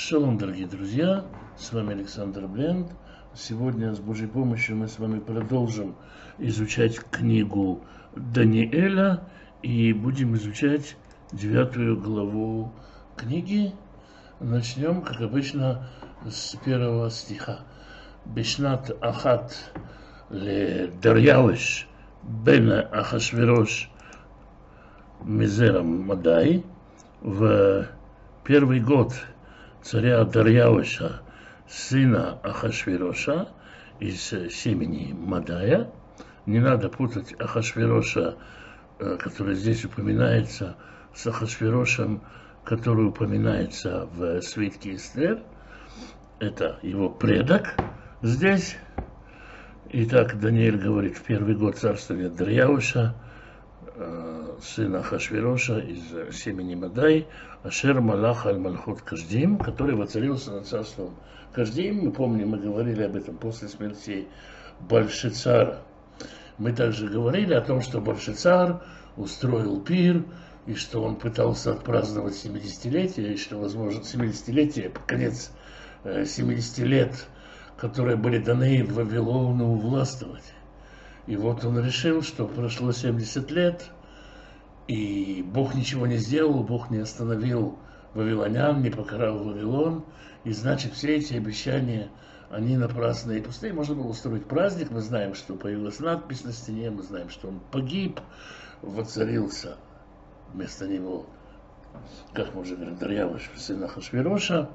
Шалом, дорогие друзья, с вами Александр Бленд. Сегодня с Божьей помощью мы с вами продолжим изучать книгу Даниэля и будем изучать 9 главу книги. Начнем, как обычно, с 1 стиха. Бешнат ахат ле Дарьяуш бен Ахашверош мизерам Мадай. В первый год царя Дарьяуша, сына Ахашвероша, из семени Мадая. Не надо путать Ахашвероша, который здесь упоминается, с Ахашверошем, который упоминается в свитке Эстер. Это его предок здесь. Итак, Даниэль говорит, в первый год царствования Дарьяуша, сына Ахашвероша из семени Мадай, Ашер Малах Аль-Мальхут Каждим, который воцарился над царством Каждим. Мы помним, мы говорили об этом после смерти Бальшицара. Мы также говорили о том, что Бальшицар устроил пир, и что он пытался отпраздновать 70-летие, и что, возможно, 70-летие, конец 70 лет, которые были даны Вавилону властвовать. И вот он решил, что прошло 70 лет, и Бог ничего не сделал, Бог не остановил вавилонян, не покарал Вавилон, и значит все эти обещания, они напрасные и пустые. Можно было устроить праздник, мы знаем, что появилась надпись на стене, мы знаем, что он погиб, воцарился вместо него, как мы уже говорим, Дарьяуш, сын Ахашвероша.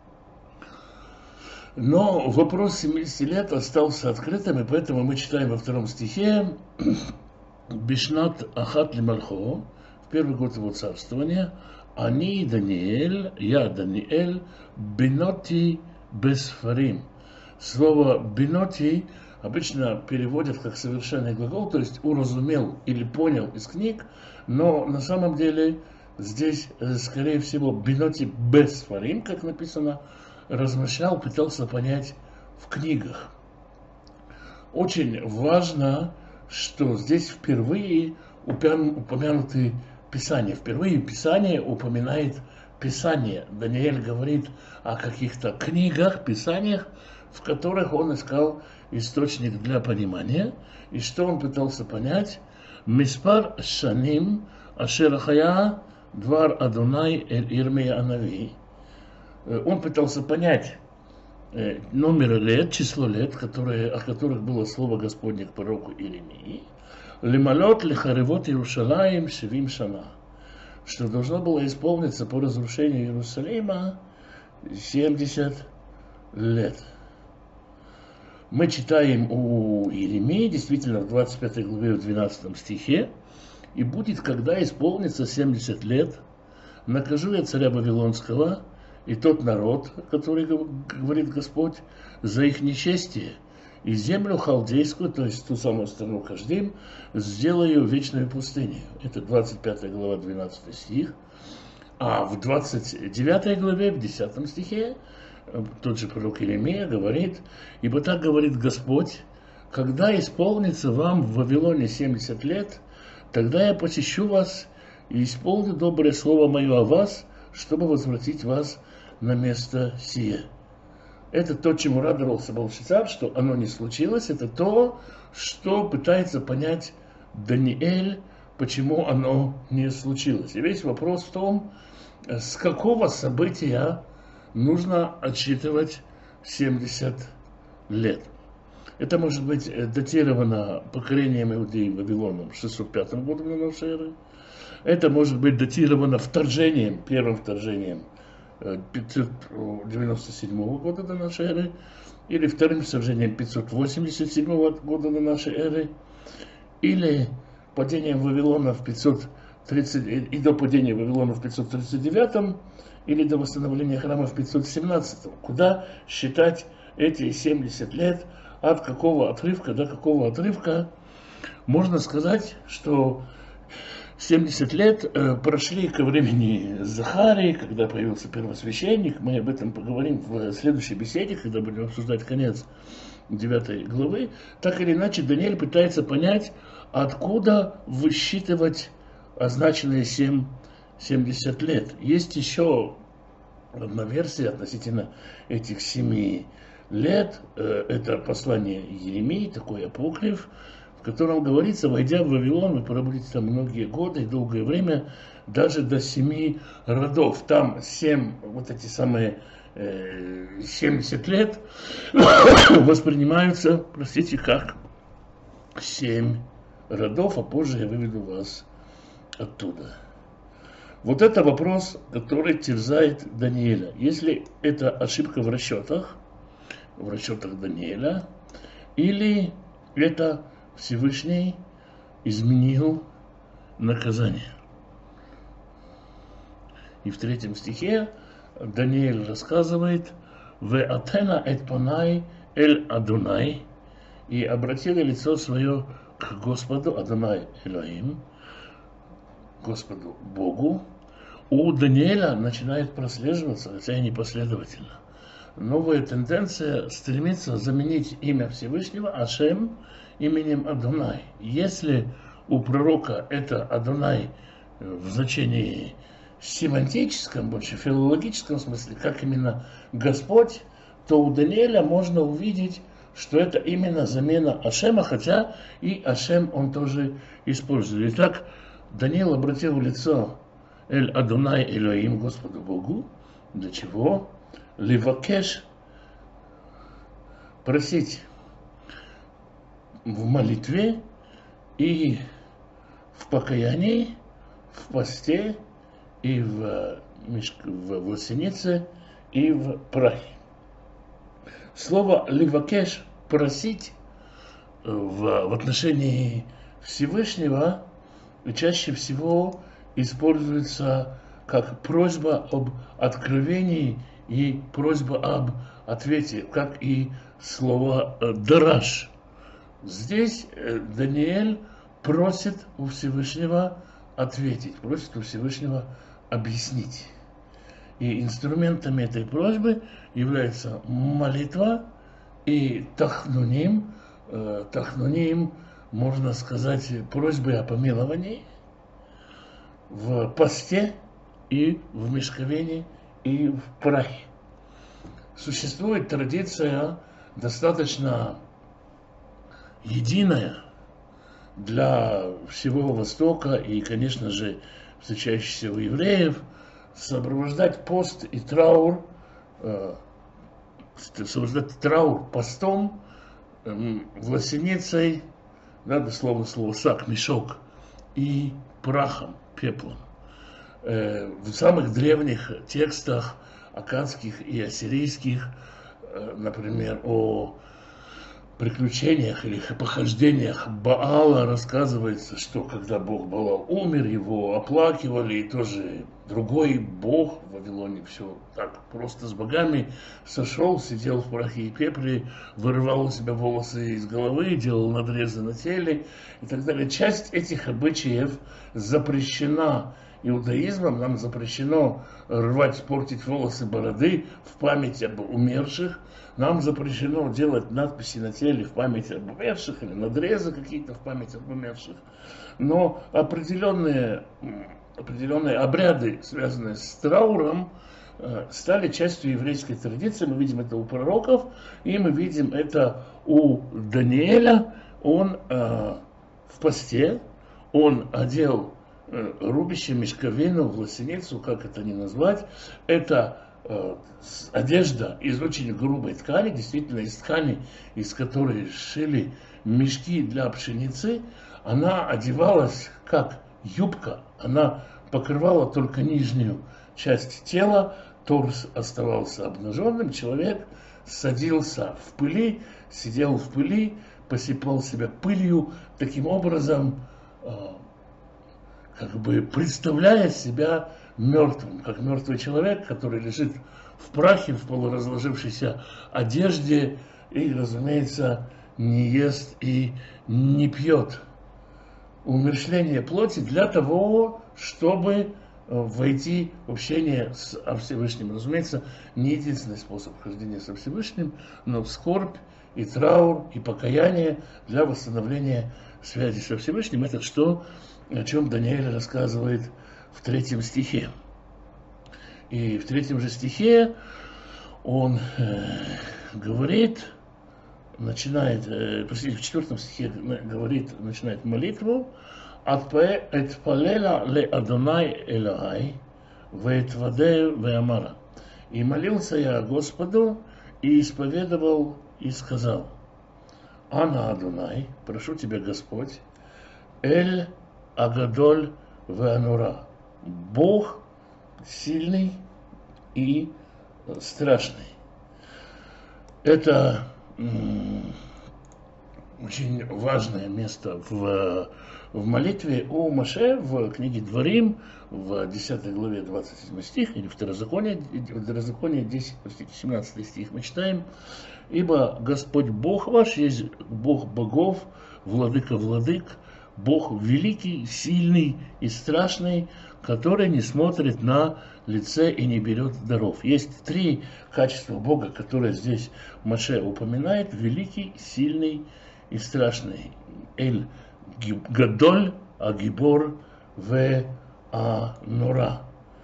Но вопрос 70 лет остался открытым, и поэтому мы читаем во 2 стихе Бишнат Ахат Лимальхо, в первый год его царствования, Ани Даниэль, я Даниэль, Биноти Бесфарим. Слово Биноти обычно переводят как совершенный глагол, то есть уразумел или понял из книг, но на самом деле здесь, скорее всего, Биноти Бесфарим, как написано, размышлял, пытался понять в книгах. Очень важно, что здесь впервые упомянуты Писания. Впервые Писание упоминает Писание. Даниэль говорит о каких-то книгах, Писаниях, в которых он искал источник для понимания. И что он пытался понять? Миспар шаним ашер хая двар Адонай эль Ирмия Анави. Он пытался понять номер лет, число лет, о которых было слово Господне к пророку Иеремии. Лималот лихаревот Иерушалаим шевим шана. Что должно было исполниться по разрушению Иерусалима 70 лет. Мы читаем у Иеремии, действительно, в 25 главе, в 12 стихе. И будет, когда исполнится 70 лет, накажу я царя Вавилонского и тот народ, который, говорит Господь, за их нечестие, и землю халдейскую, то есть ту самую страну Каждим, сделаю вечной пустыней. Это 25 глава, 12 стих. А в 29 главе, в 10 стихе, тот же пророк Иеремия говорит, ибо так говорит Господь, когда исполнится вам в Вавилоне 70 лет, тогда я посещу вас и исполню доброе слово мое о вас, чтобы возвратить вас на место сие. Это то, чему радовался Бальшицар, что оно не случилось. Это то, что пытается понять Даниэль, почему оно не случилось. И весь вопрос в том, с какого события нужно отсчитывать 70 лет. Это может быть датировано покорением иудеев Вавилоном 605 годом до нашей эры. Это может быть датировано вторжением, первым вторжением 597 года до нашей эры, или вторым вторжением 587 года до нашей эры, или падением Вавилона в 530, и до падения Вавилона в 539, или до восстановления храма в 517. Куда считать эти 70 лет, от какого отрывка до какого отрывка? Можно сказать, что 70 лет прошли ко времени Захарии, когда появился первосвященник. Мы об этом поговорим в следующей беседе, когда будем обсуждать конец 9 главы. Так или иначе, Даниэль пытается понять, откуда высчитывать означенные 70 лет. Есть еще одна версия относительно этих 7 лет. Это послание Еремии, такой апокриф, в котором говорится: войдя в Вавилон, вы пробудете там многие годы и долгое время, даже до 7 родов. Там 7, вот эти самые 70 лет воспринимаются, простите, как 7 родов, а позже я выведу вас оттуда. Вот это вопрос, который терзает Даниэля. Если это ошибка в расчетах Даниэля, или это Всевышний изменил наказание. И в 3 стихе Даниэль рассказывает: «Ве атена эт панай эль Адонай», и обратили лицо свое к Господу, Адонай Элоим, Господу Богу. У Даниэля начинает прослеживаться, хотя и непоследовательно, новая тенденция стремится заменить имя Всевышнего Ашем именем Адонай. Если у пророка это Адонай в значении семантическом, больше филологическом смысле, как именно Господь, то у Даниэля можно увидеть, что это именно замена Ашема, хотя и Ашем он тоже использует. Итак, Даниил обратил лицо Эль Адонай Элоим, Господу Богу. Для чего? Ливакеш, просить в молитве и в покаянии, в посте и в лосенице и в прахе. Слово ливакеш, просить, в отношении Всевышнего чаще всего используется как просьба об откровении и просьба об ответе, как и слово «дараш». Здесь Даниэль просит у Всевышнего ответить, просит у Всевышнего объяснить. И инструментами этой просьбы является молитва и тахнуним. Тахнуним, можно сказать, просьбой о помиловании в посте и в мешковине и в прахе. Существует традиция достаточно единая для всего Востока и, конечно же, встречающихся у евреев, сопровождать пост и траур, постом, власеницей, да, дословно слово сак, мешок, и прахом, пеплом. В самых древних текстах аккадских и ассирийских, например, о приключениях или похождениях Баала рассказывается, что когда бог Баал умер, его оплакивали, и тоже другой бог в Вавилоне все так просто с богами сошел, сидел в прахе и пепле, вырывал у себя волосы из головы, делал надрезы на теле и так далее. Часть этих обычаев запрещена иудаизмом, нам запрещено рвать, портить волосы, бороды в память об умерших. Нам запрещено делать надписи на теле в память об умерших или надрезы какие-то в память об умерших. Но определенные обряды, связанные с трауром, стали частью еврейской традиции. Мы видим это у пророков, и мы видим это у Даниэля. Он в посте, он одел рубище, мешковину, власеницу, как это ни назвать. Это одежда из очень грубой ткани, действительно из ткани, из которой шили мешки для пшеницы. Она одевалась как юбка, она покрывала только нижнюю часть тела, торс оставался обнаженным, человек садился в пыли, сидел в пыли, посыпал себя пылью, таким образом как бы представляя себя мертвым, как мертвый человек, который лежит в прахе, в полуразложившейся одежде и, разумеется, не ест и не пьет. Умерщвление плоти для того, чтобы войти в общение с Всевышним. Разумеется, не единственный способ хождения со Всевышним, но скорбь и траур и покаяние для восстановления связи со Всевышним. Это то, о чем Даниэль рассказывает в 3 стихе. И в 3 же стихе он говорит, начинает, в 4 стихе говорит, начинает молитву, «Атпалела ле Адонай Элохай, веэтваде веамара». И молился я Господу, и исповедовал, и сказал, «Ана Адонай, прошу тебя, Господь, Эль Агадоль веанура, Бог сильный и страшный». Это очень важное место в молитве у Моше в книге Дворим, в 10 главе 27 стих, или Второзаконие 10, 17 стих мы читаем: «Ибо Господь Бог ваш есть Бог богов, владыка владык, Бог великий, сильный и страшный, который не смотрит на лице и не берет даров». Есть 3 качества Бога, которые здесь Моше упоминает: великий, сильный и страшный. Эль Гадоль, Агибор, Ве Анора.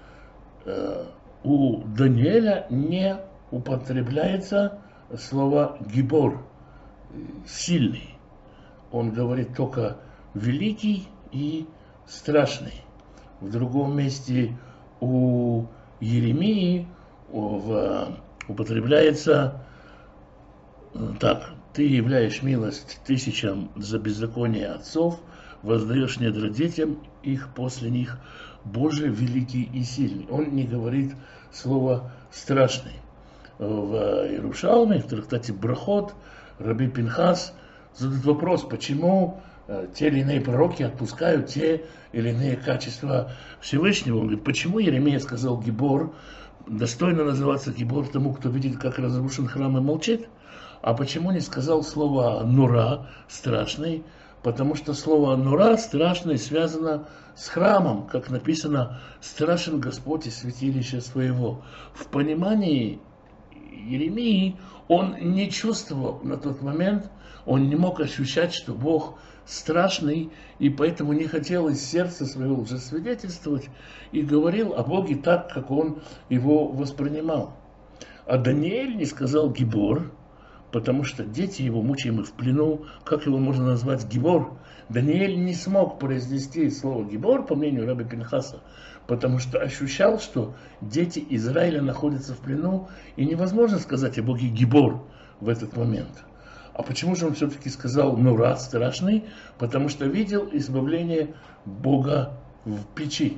У Даниэля не употребляется слово Гибор, сильный. Он говорит только великий и страшный. В другом месте у Еремии употребляется так: «Ты являешь милость тысячам за беззаконие отцов, воздаешь недра детям их после них, Боже великий и сильный». Он не говорит слово «страшный». В Иерушалме, в трактате Брахот, Раби Пинхас задает вопрос, почему те или иные пророки отпускают те или иные качества Всевышнего. Он говорит, почему Еремия сказал Гибор, достойно называться Гибор тому, кто видит, как разрушен храм, и молчит? А почему не сказал слово Нура, страшный? Потому что слово Нура, страшный, связано с храмом, как написано, страшен Господь из святилища своего. В понимании Еремии он не чувствовал на тот момент, он не мог ощущать, что Бог страшный, и поэтому не хотел из сердца своего лжесвидетельствовать, и говорил о Боге так, как он его воспринимал. А Даниэль не сказал Гибор, потому что дети его, мучаемые в плену, как его можно назвать Гибор? Даниэль не смог произнести слово Гибор, по мнению раби Пинхаса, потому что ощущал, что дети Израиля находятся в плену, и невозможно сказать о Боге Гибор в этот момент. А почему же он все-таки сказал Нура, страшный? Потому что видел избавление Бога в печи.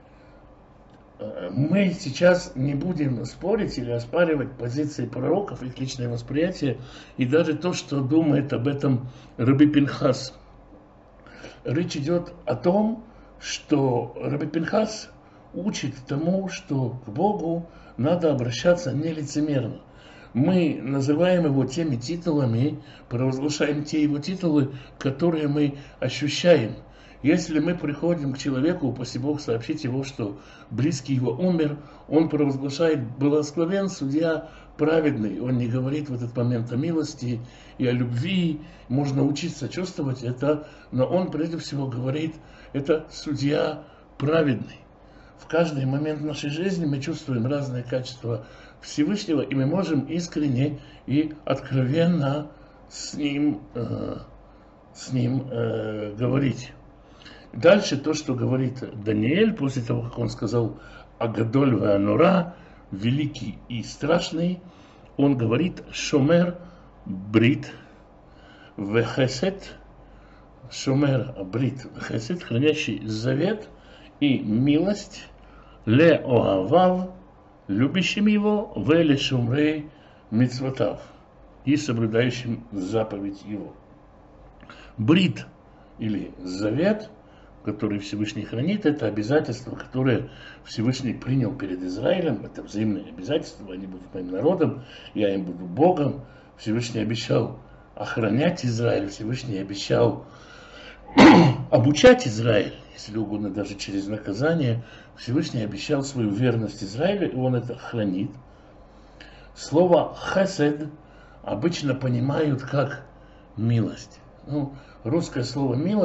Мы сейчас не будем спорить или оспаривать позиции пророков, их личное восприятие и даже то, что думает об этом раби Пинхас. Речь идет о том, что раби Пинхас учит тому, что к Богу надо обращаться нелицемерно. Мы называем его теми титулами, провозглашаем те его титулы, которые мы ощущаем. Если мы приходим к человеку, упаси Бог, сообщить его, что близкий его умер, он провозглашает «благословен судья праведный». Он не говорит в этот момент о милости и о любви. Можно учиться чувствовать это, но он прежде всего говорит «это судья праведный». В каждый момент нашей жизни мы чувствуем разные качества Всевышнего, и мы можем искренне и откровенно с ним говорить. Дальше то, что говорит Даниэль, после того, как он сказал «Агадоль веанура», великий и страшный, он говорит «Шомер брит вехесет», «Шомер брит вехесет», хранящий завет и милость, «Ле оавав», любящим его, «Веле шумрей мицвотав», и соблюдающим заповедь его. Брит или завет, который Всевышний хранит, это обязательство, которое Всевышний принял перед Израилем. Это взаимные обязательства, они будут моим народом, я им буду Богом. Всевышний обещал охранять Израиль, Всевышний обещал обучать Израиль, если угодно, даже через наказание. Всевышний обещал свою верность Израилю, и он это хранит. Слово «хесед» обычно понимают как милость. Русское слово «милость»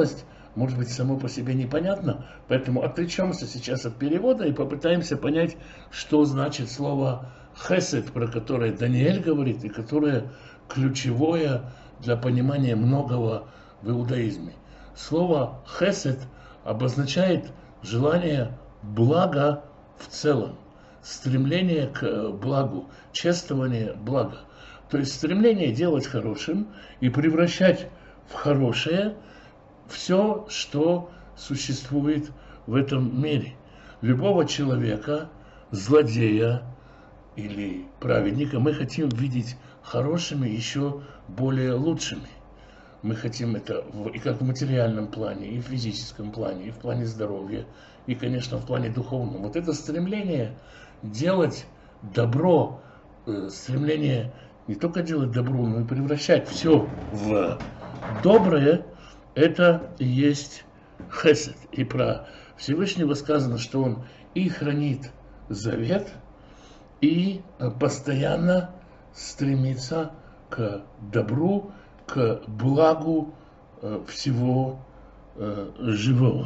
может быть, само по себе непонятно, поэтому отвлечемся сейчас от перевода и попытаемся понять, что значит слово хесед, про которое Даниэль говорит, и которое ключевое для понимания многого в иудаизме. Слово хесед обозначает желание блага в целом, стремление к благу, чествование блага. То есть стремление делать хорошим и превращать в хорошее все, что существует в этом мире. Любого человека, злодея или праведника мы хотим видеть хорошими, еще более лучшими. Мы хотим это и как в материальном плане, и в физическом плане, и в плане здоровья, и, конечно, в плане духовном. Вот это стремление делать добро, стремление не только делать добро, но и превращать все в доброе, это и есть хесед. И про Всевышнего сказано, что он и хранит завет, и постоянно стремится к добру, к благу всего живого.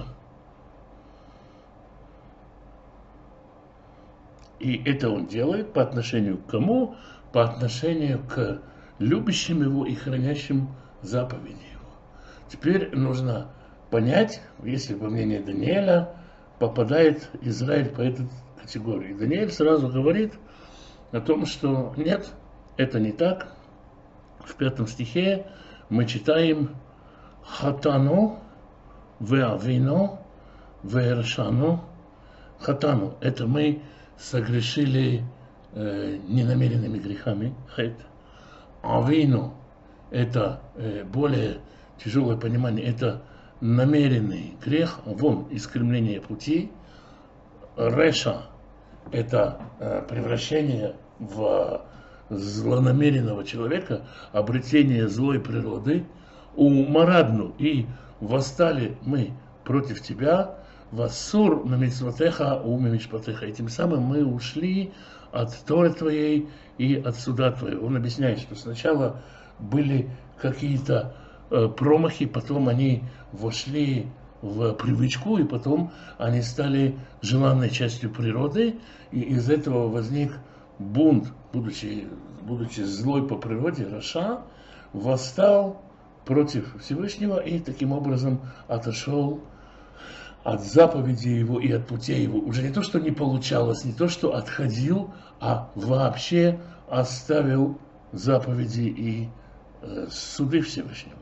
И это он делает по отношению к кому? По отношению к любящим его и хранящим заповеди его. Теперь нужно понять, если по мнению Даниэля попадает Израиль по этой категории. Даниэль сразу говорит о том, что нет, это не так. В 5 стихе мы читаем «Хатану веавину веэршану». Хатану – это мы согрешили ненамеренными грехами, хет. Авину – это более тяжелое понимание, это намеренный грех, вон, искривление пути. Реша – это превращение в злонамеренного человека, обретение злой природы. У Марадну и восстали мы против тебя, вассур на митцвотеха у мишпатеха. И тем самым мы ушли от Торы твоей и от суда твоего. Он объясняет, что сначала были какие-то промахи, потом они вошли в привычку, и потом они стали желанной частью природы, и из этого возник бунт, будучи злой по природе, Раша, восстал против Всевышнего и таким образом отошел от заповеди его и от путей его. Уже не то, что не получалось, не то, что отходил, а вообще оставил заповеди и суды Всевышнего.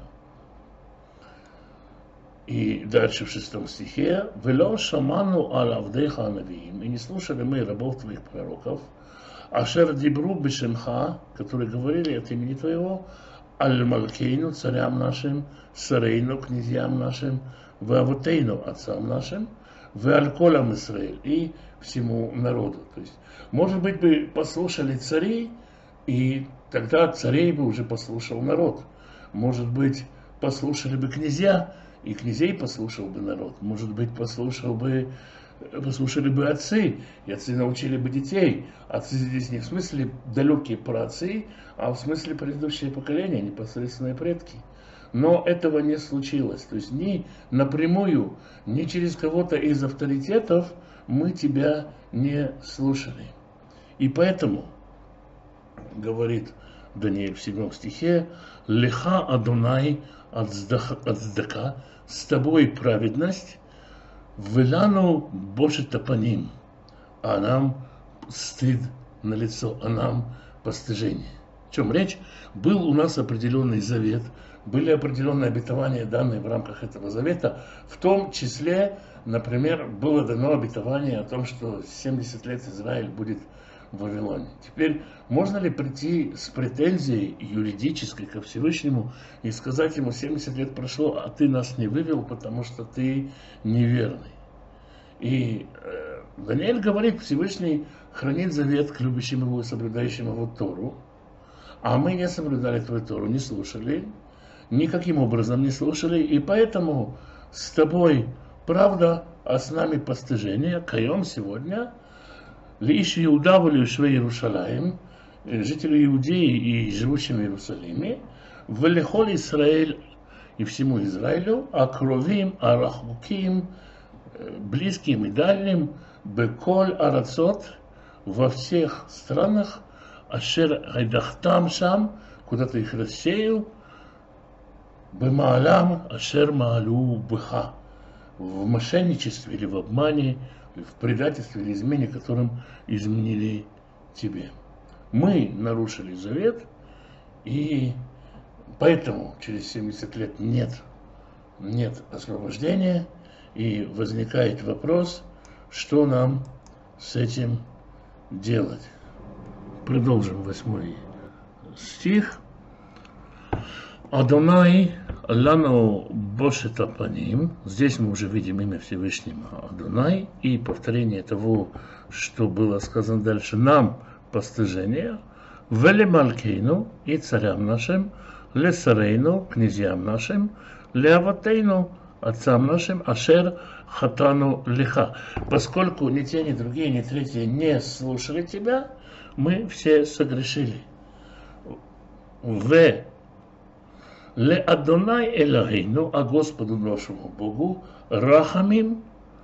И дальше в 6 стихе «Вело шаману ал авдеха анавиим» и не слушали мы рабов твоих пророков, ашер дибру бешемха, которые говорили от имени твоего, аль малкейну, царям нашим, сарейну, князьям нашим, вавутейну, отцам нашим, валь колам Исраэль, и всему народу. То есть, может быть, бы послушали царей, и тогда царей бы уже послушал народ. Может быть, послушали бы князья, и князей послушал бы народ. Может быть, послушали бы отцы, и отцы научили бы детей. Отцы здесь не в смысле далекие праотцы, а в смысле предыдущее поколение, непосредственные предки. Но этого не случилось. То есть ни напрямую, ни через кого-то из авторитетов мы тебя не слушали. И поэтому, говорит Даниэль в 7 стихе, «Леха Адонай ацдака», с тобой праведность, «Велану Боже тапаним», а нам стыд на лицо, а нам постыжение. О чем речь? Был у нас определенный завет, были определенные обетования, данные в рамках этого завета, в том числе, например, было дано обетование о том, что 70 лет Израиль будет в Вавилоне. Теперь можно ли прийти с претензией юридической ко Всевышнему и сказать ему: 70 лет прошло, а ты нас не вывел, потому что ты неверный? И Даниэль говорит, Всевышний хранит завет к любящим его и соблюдающим его Тору, а мы не соблюдали твою Тору, не слушали, никаким образом не слушали, и поэтому с тобой правда, а с нами постыжение. Каем сегодня лишь Иуда валюшве Иерушалаим, жители Иудеи и живущим в Иерусалиме, валихол Израиль и всему Израилю, акровим, арахуким, близким и дальним, беколь арацот, во всех странах, ашер айдахтам шам, куда ты их рассеял, бемаалам, ашер маалу бха, в мошенничестве или в обмане, в предательстве или измене, которым изменили тебе. Мы нарушили завет, и поэтому через 70 лет нет освобождения, и возникает вопрос, что нам с этим делать. Продолжим 8 стих. Адонай лану бошет апаним. Здесь мы уже видим имя Всевышнего Адонай и повторение того, что было сказано дальше. Нам постыжение. Веле малкейну и царям нашим, ле сарейну, князьям нашим, ле аватейну, отцам нашим, ашер хатану лиха. Поскольку ни те, ни другие, ни третьи не слушали тебя, мы все согрешили. В ле Адонай Элохейну, а Господу нашему Богу, рахамим,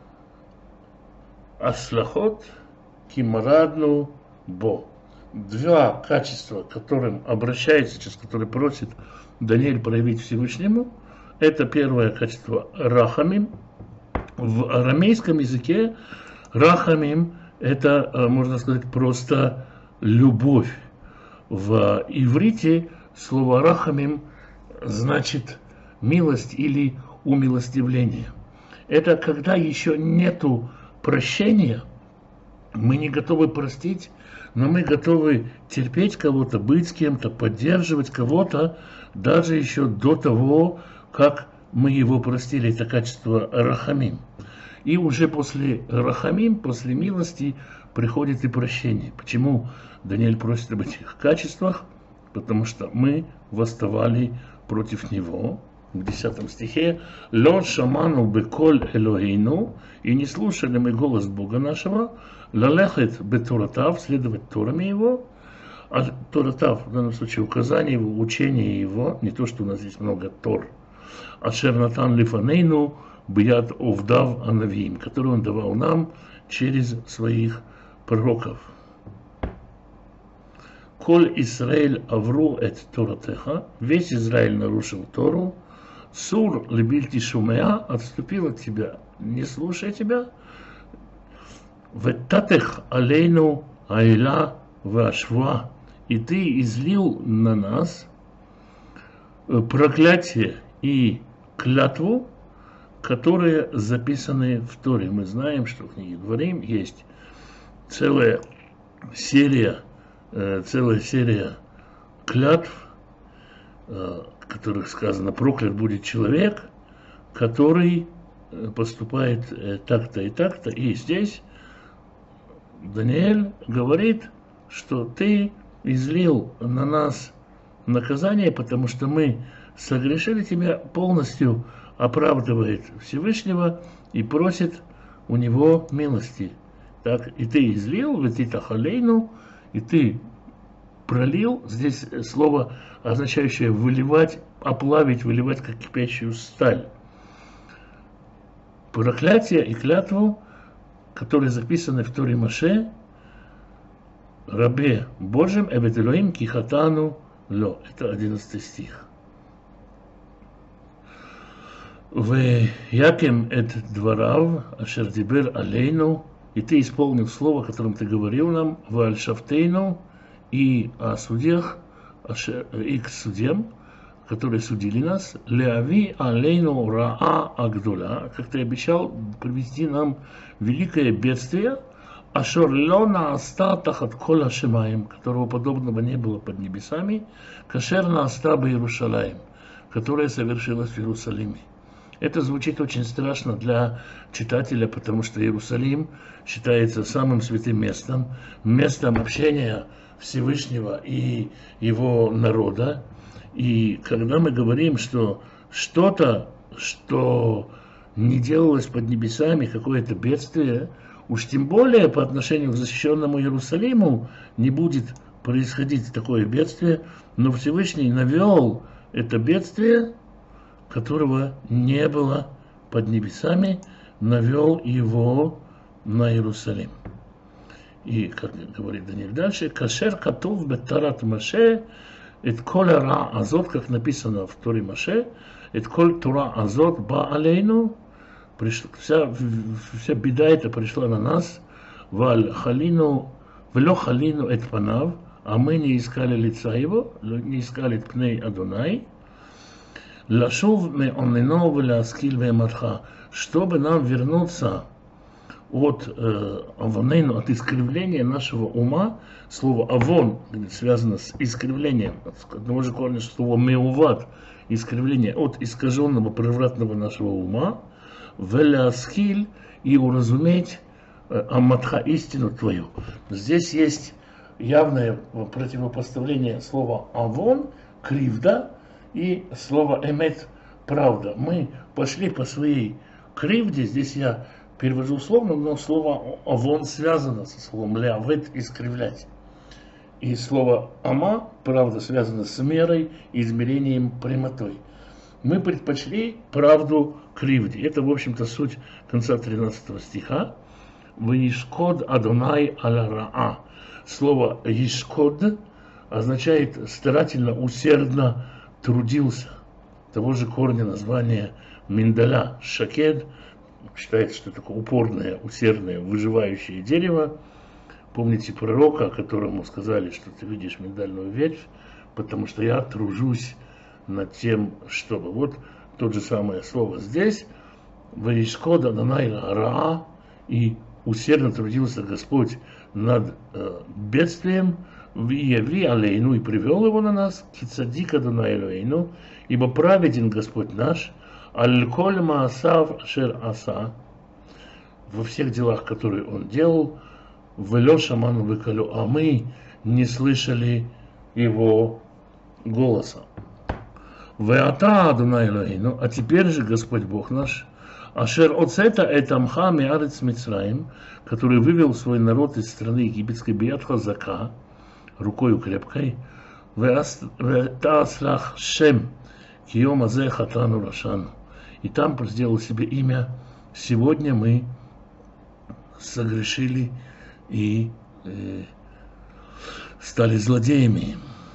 аслахот, кимарадну бо. Два качества, к которым обращается, через которые просит Даниэль проявить Всевышнему, это первое качество рахамим. В арамейском языке рахамим это, можно сказать, просто любовь. В иврите слово рахамим значит милость или умилостивление. Это когда еще нету прощения, мы не готовы простить, но мы готовы терпеть кого-то, быть с кем-то, поддерживать кого-то, даже еще до того, как мы его простили. Это качество рахамим. И уже после рахамим, после милости, приходит и прощение. Почему Даниэль просит об этих качествах? Потому что мы восставали против него. В 10 стихе «Ло шаману беколь Элохейну» и не слушали мы голос Бога нашего, «Лалехет бетуратав» следовать Торами его, а Туратав, в данном случае указание его, учение его, не то, что у нас здесь много Тор, «Ашер натан лифанейну бияд овдав анавиим», который он давал нам через своих пророков. «Коль Исраэль авру эт Торатеха», весь Израиль нарушил Тору, «Сур лебильти шумеа», отступил от тебя, не слушай тебя, «Веттатех алейну айла вашва», и ты излил на нас проклятие и клятву, которые записаны в Торе. Мы знаем, что в книге Дворим есть целая серия клятв, в которых сказано: проклят будет человек, который поступает так-то и так-то. И здесь Даниэль говорит, что ты излил на нас наказание, потому что мы согрешили, тебя полностью оправдывает Всевышнего и просит у него милости. Так, и ты излил, ветитахалейну, и ты пролил, здесь слово, означающее выливать, оплавить, выливать, как кипящую сталь. Проклятие и клятву, которые записаны в Торе Моше, рабе Божьим, эвет Элоим кихатану ло. Это 11 стих. Вякем эт дворав, ашер дибер алейну, и ты исполнил слово, которым ты говорил нам, в аль-шафтейну, и о судьях, и к судьям, которые судили нас, леави алейну раа агдула, как ты обещал привести нам великое бедствие, ашор лона астатах от кола шемаем, которого подобного не было под небесами, кашер на астаба Иерушалаем, которое совершилось в Иерусалиме. Это звучит очень страшно для читателя, потому что Иерусалим считается самым святым местом, местом общения Всевышнего и его народа. И когда мы говорим, что что-то, что не делалось под небесами, какое-то бедствие, уж тем более по отношению к защищенному Иерусалиму не будет происходить такое бедствие, но Всевышний навел это бедствие которого не было под небесами, навел его на Иерусалим. И, как говорит Даниил дальше, «Кашер катув бетарат Маше, эт коль ра азот», как написано в Торе Маше, «эт коль тура азот ба алейну», вся беда эта пришла на нас, «валь халину, влё халину эт панав», а мы не искали лица его, не искали пней Адонай, «лашув ме оннено вляскиль вематха», чтобы нам вернуться от авонейну, от искривления нашего ума. Слово авон связано с искривлением, от одного же корня слова меуват, искривление, от искаженного, превратного нашего ума, веляскиль, и уразуметь аматха, истину твою. Здесь есть явное противопоставление слова авон, кривда, и слова эмет, правда. Мы пошли по своей кривде, здесь я перевожу условно, но слово авон связано со словом лявет, искривлять. И слово ама, правда, связано с мерой, измерением, прямотой. Мы предпочли правду кривде. Это, в общем-то, суть конца 13 стиха. «Ваишкод Адонай аля раа». Слово «ишкод» означает старательно, усердно трудился. Того же корня названия миндаля, шакед, считается, что такое упорное, усердное, выживающее дерево. Помните пророка, которому сказали, что ты видишь миндальную ветвь, потому что я тружусь над тем, чтобы. Вот то же самое слово здесь. «Ваишкод Адонай раа», и усердно трудился Господь над бедствием, «Вияви алейну», и привел его на нас, «Кицадик Адонай Элоэйну», ибо праведен Господь наш, «Аль-коль маасав ашер аса», во всех делах, которые он делал, «Велё шаману выкалю», а мы не слышали его голоса. «Веата Адонай Элоэйну», а теперь же Господь Бог наш, «Ашер оцета этамха меарец Мицраим», который вывел свой народ из страны египетской, бият хазака, рукою крепкой, «Веатааслах шем киом азе хатану рашану», и там сделал себе имя: «Сегодня мы согрешили и стали злодеями».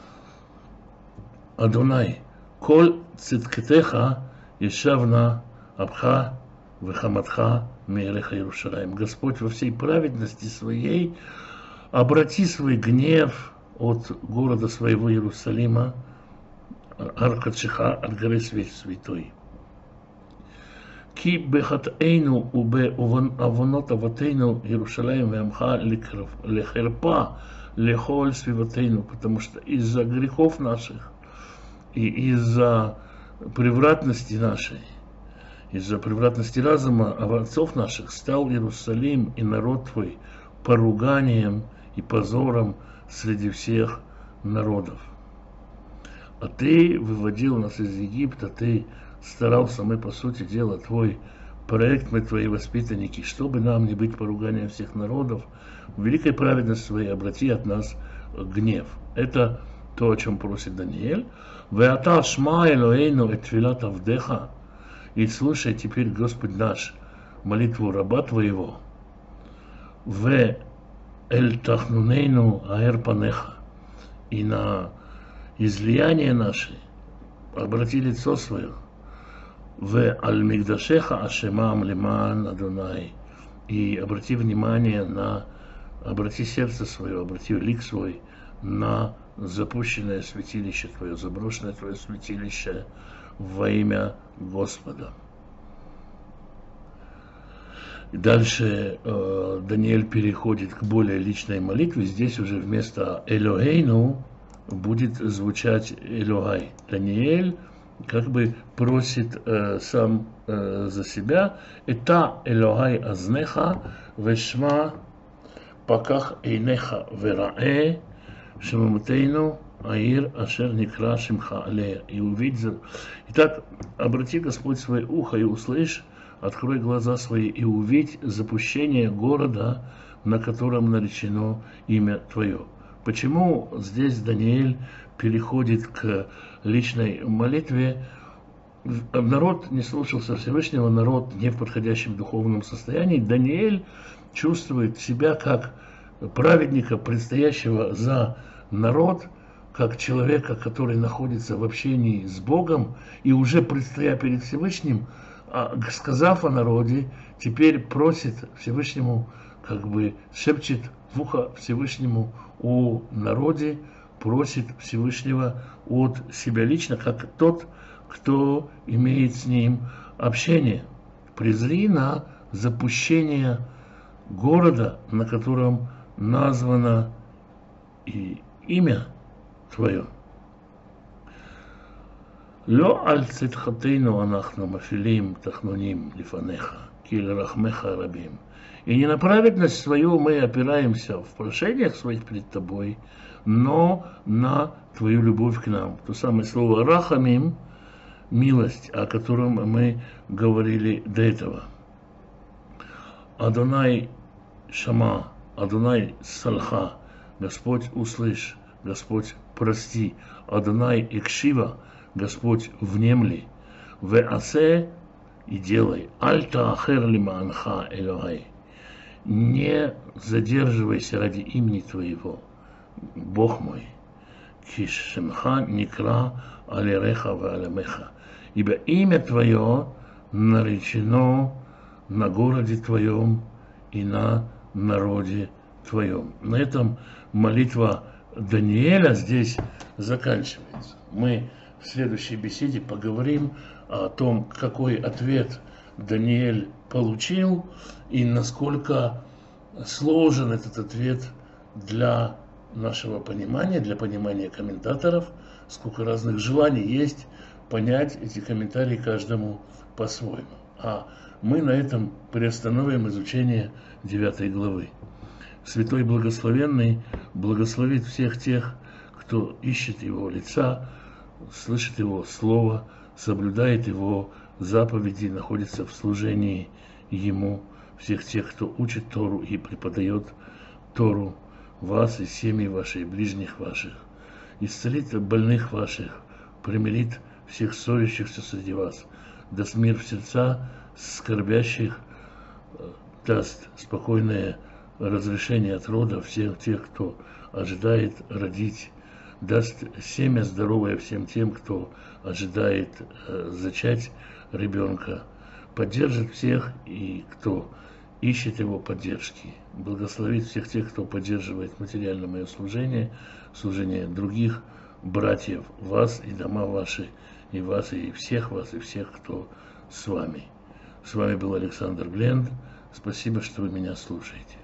Адонай, «Коль циткетеха ешавна абха вехаматха мереха Иерушалаим». Господь во всей праведности своей обрати свой гнев от города своего Иерусалима, Аркадшиха, от горы святой. «Ки бехатейну убе авонот авотейну Иерушалаим веамха лехерпа лехоль свиватейну», потому что из-за грехов наших и из-за превратности нашей, из-за превратности разума отцов наших стал Иерусалим и народ твой поруганием и позором среди всех народов. А ты выводил нас из Египта, ты старался, мы, по сути дела, твой проект, мы твои воспитанники, чтобы нам не быть поруганием всех народов, в великой праведности своей обрати от нас гнев. Это то, о чем просит Даниил. «Веата шма Элоэйну эт тфилат авдеха», и слушай теперь, Господь наш, молитву раба твоего. «Ве эль тахнунейну аэр панеха», и на излияние наше обрати лицо свое. «Ве аль мигдашеха ашемам лиман Адонай», и обрати внимание на, обрати сердце свое, обрати лик свой на запущенное святилище твое, заброшенное твое святилище во имя Господа. И дальше Даниил переходит к более личной молитве. Здесь уже вместо Элоэйну будет звучать Элогай. Даниил как бы просит сам за себя: «Эта Элогай азнеха вешма паках эйнеха вераэ шемамутейну аир ашер никра шимха алея». И увидь. Итак, обрати, Господь, свое ухо и услышь, открой глаза свои и увидь запущение города, на котором наречено имя Твое. Почему здесь Даниил переходит к личной молитве? народ не слушался Всевышнего, народ не в подходящем духовном состоянии. Даниэль чувствует себя как праведника, предстоящего за народ, как человека, который находится в общении с Богом и уже предстоя перед Всевышним, сказав о народе, теперь просит Всевышнему, как бы шепчет в ухо Всевышнему о народе, просит Всевышнего от себя лично, как тот, кто имеет с ним общение. Презри на запущение города, на котором названо и имя твое. לא על צדקתנו אנחנו מפעילים תחנונים לפניך, כי לרחמך רבים. И не на праведность свою мы опираемся в прошениях своих перед тобой, но на твою любовь к нам. То самое слово рахамим, милость, о котором мы говорили до этого. Адонай шама, Адонай салха, Господь услышь, Господь прости. Адонай икшива, Господь внемли. Веасе и делай. Альта ахер лимаанха элохай. Не задерживайся ради имени твоего, Бог мой. Кишемха никра алереха ваалемеха. Ибо имя твое наречено на городе твоем и на народе твоем. На этом молитва Даниэля здесь заканчивается. Мы в следующей беседе поговорим о том, какой ответ Даниэль получил и насколько сложен этот ответ для нашего понимания, для понимания комментаторов, сколько разных желаний есть понять эти комментарии каждому по-своему. А мы на этом приостановим изучение 9 главы. Святой Благословенный благословит всех тех, кто ищет Его лица, слышит Его Слово, соблюдает Его заповеди, находится в служении Ему, всех тех, кто учит Тору и преподает Тору, вас и семьи ваши, и ближних ваших, исцелит больных ваших, примирит всех ссорящихся среди вас, даст мир в сердца скорбящих, даст спокойное разрешение от рода всех тех, кто ожидает родить, даст семя здоровое всем тем, кто ожидает зачать ребенка, поддержит всех и кто ищет его поддержки, благословит всех тех, кто поддерживает материально мое служение, служение других братьев, вас и дома ваши, и вас, и всех вас, и всех, кто с вами. С вами был Александр Гленд. Спасибо, что вы меня слушаете.